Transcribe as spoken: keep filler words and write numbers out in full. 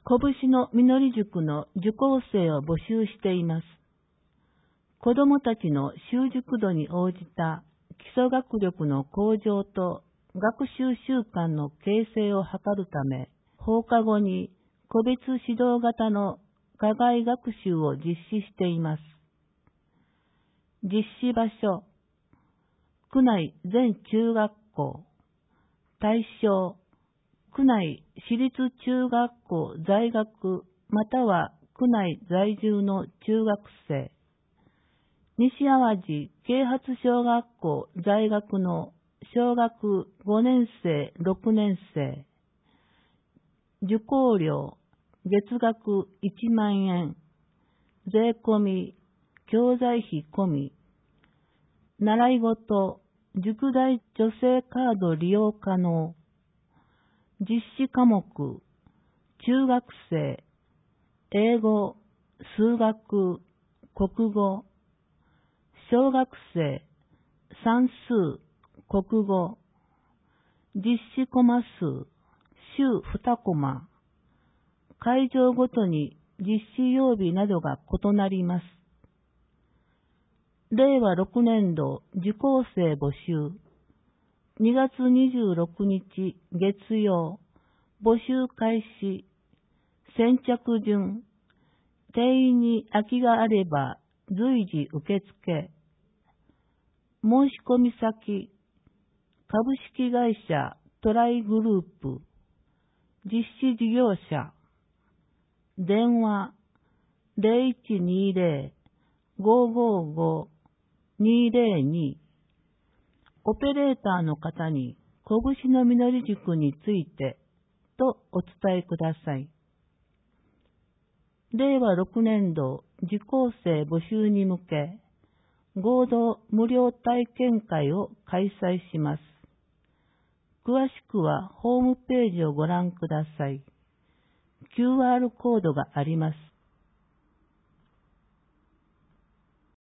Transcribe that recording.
拳の実り塾の受講生を募集しています。子どもたちの習熟度に応じた基礎学力の向上と学習習慣の形成を図るため、放課後に個別指導型の課外学習を実施しています。実施場所、区内全中学校、対象、区内私立中学校在学または区内在住の中学生、西淡路啓発小学校在学の小学ごねん生、ろくねん生、受講料月額いちまんえん、税込み、教材費込み、習い事、塾代助成カード利用可能、実施科目、中学生、英語、数学、国語、小学生、算数、国語、実施コマ数、週にコマ、会場ごとに実施曜日などが異なります。れいわろくねんど受講生募集、にがつにじゅうろくにち月曜、募集開始、先着順、定員に空きがあれば随時受付、申し込み先、株式会社トライグループ、実施事業者、電話ゼロいちにゼロ ごーごーごー にーゼロに、オペレーターの方に拳の実り塾についてとお伝えください。れいわろくねんど受講生募集に向け、合同無料体験会を開催します。詳しくはホームページをご覧ください。キューアール コードがあります。